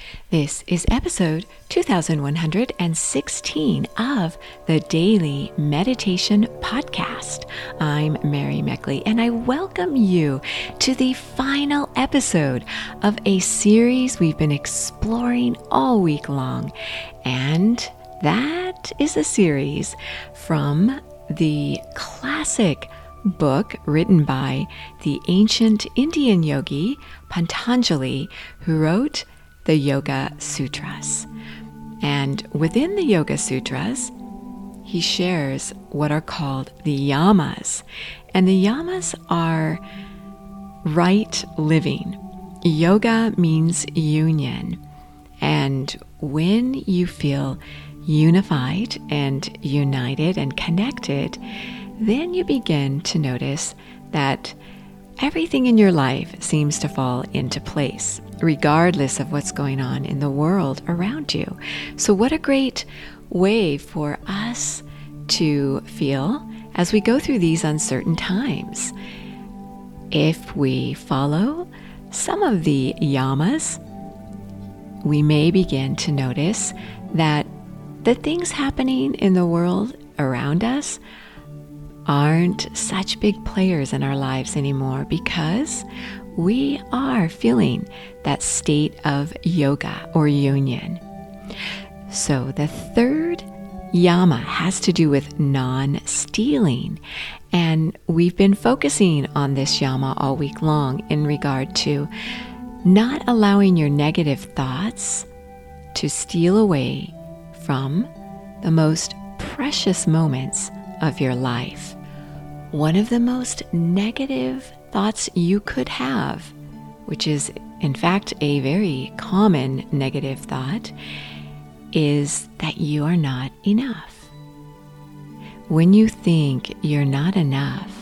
This is episode 2116 of the Daily Meditation Podcast. I'm Mary Meckley, and I welcome you to the final episode of a series we've been exploring all week long. And that is a series from the classic book written by the ancient Indian yogi Patanjali, who wrote the Yoga Sutras. And within the Yoga Sutras, he shares what are called the yamas. And the yamas are right living. Yoga means union. And when you feel unified and united and connected, then you begin to notice that everything in your life seems to fall into place, regardless of what's going on in the world around you. So what a great way for us to feel as we go through these uncertain times. If we follow some of the yamas, we may begin to notice that the things happening in the world around us aren't such big players in our lives anymore, because we are feeling that state of yoga or union. So the third yama has to do with non-stealing. And we've been focusing on this yama all week long in regard to not allowing your negative thoughts to steal away from the most precious moments of your life. One of the most negative thoughts you could have, which is in fact a very common negative thought, is that you are not enough. When you think you're not enough,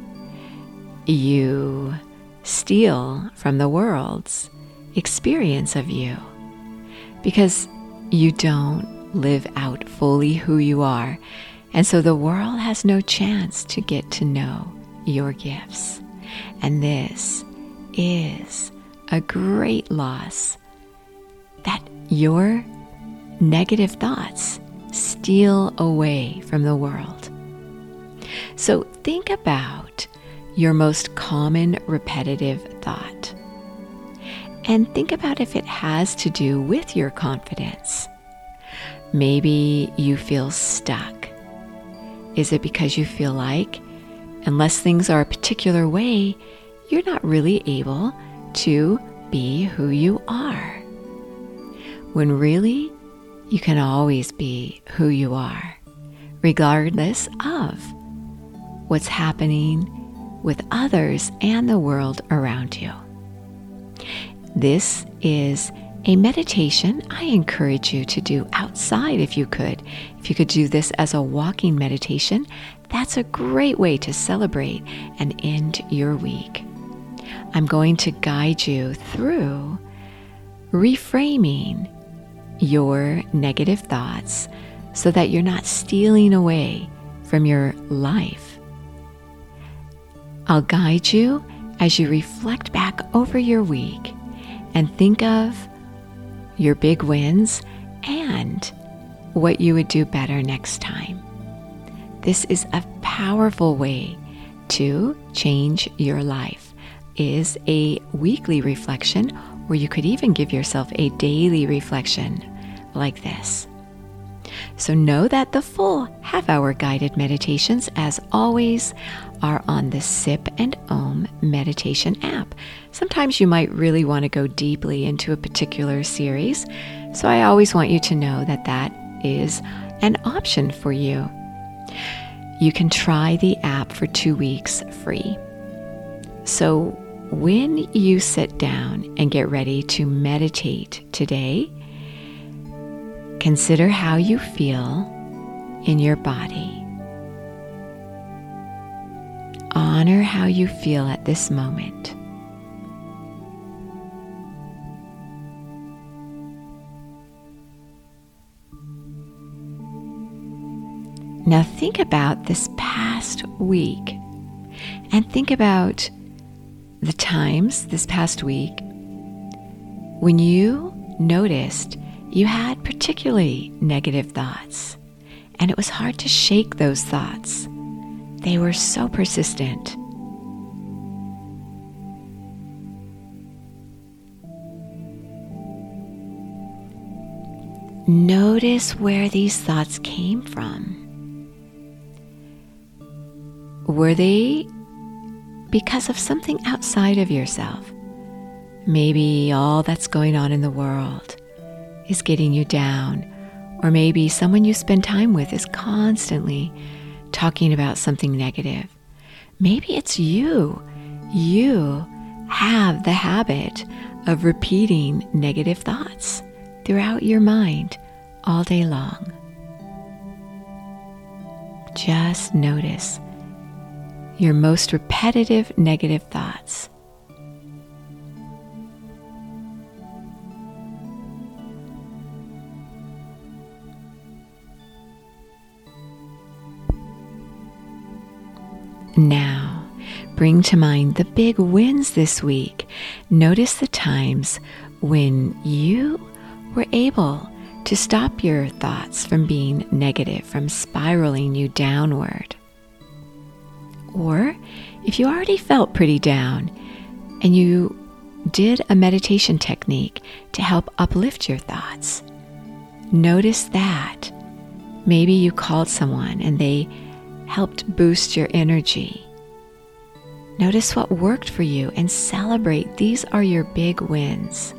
you steal from the world's experience of you, because you don't live out fully who you are. And so the world has no chance to get to know your gifts. And this is a great loss, that your negative thoughts steal away from the world. So think about your most common repetitive thought. And think about if it has to do with your confidence. Maybe you feel stuck. Is it because you feel like, unless things are a particular way, you're not really able to be who you are? When really, you can always be who you are, regardless of what's happening with others and the world around you. This is a meditation I encourage you to do outside if you could. If you could do this as a walking meditation, that's a great way to celebrate and end your week. I'm going to guide you through reframing your negative thoughts so that you're not stealing away from your life. I'll guide you as you reflect back over your week and think of your big wins and what you would do better next time. This is a powerful way to change your life. It is a weekly reflection, or you could even give yourself a daily reflection like this. So know that the full half-hour guided meditations, as always, are on the Sip and Om meditation app. Sometimes you might really want to go deeply into a particular series, so I always want you to know that that is an option for you. You can try the app for 2 weeks free. So when you sit down and get ready to meditate today, consider how you feel in your body. Honor how you feel at this moment. Now think about this past week, and think about the times this past week when you noticed you had particularly negative thoughts, and it was hard to shake those thoughts. They were so persistent. Notice where these thoughts came from. Were they because of something outside of yourself? Maybe all that's going on in the world is getting you down, or maybe someone you spend time with is constantly talking about something negative. Maybe it's you. You have the habit of repeating negative thoughts throughout your mind all day long. Just notice your most repetitive negative thoughts. Now, bring to mind the big wins this week. Notice the times when you were able to stop your thoughts from being negative, from spiraling you downward. Or if you already felt pretty down and you did a meditation technique to help uplift your thoughts, notice that. Maybe you called someone and they helped boost your energy. Notice what worked for you and celebrate. These are your big wins.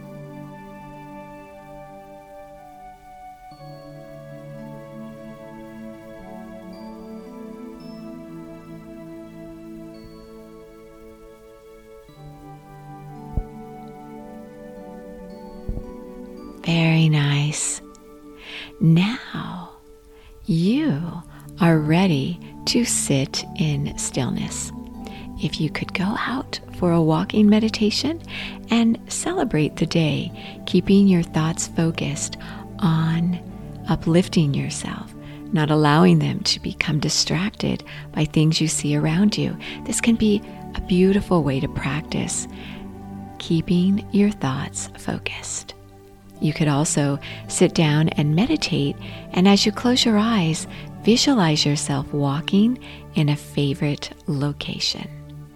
Very nice. Now you are ready to sit in stillness. If you could go out for a walking meditation and celebrate the day, keeping your thoughts focused on uplifting yourself, not allowing them to become distracted by things you see around you. This can be a beautiful way to practice keeping your thoughts focused. You could also sit down and meditate, and as you close your eyes, visualize yourself walking in a favorite location.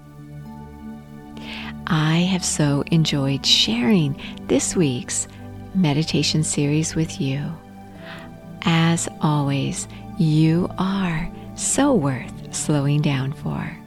I have so enjoyed sharing this week's meditation series with you. As always, you are so worth slowing down for.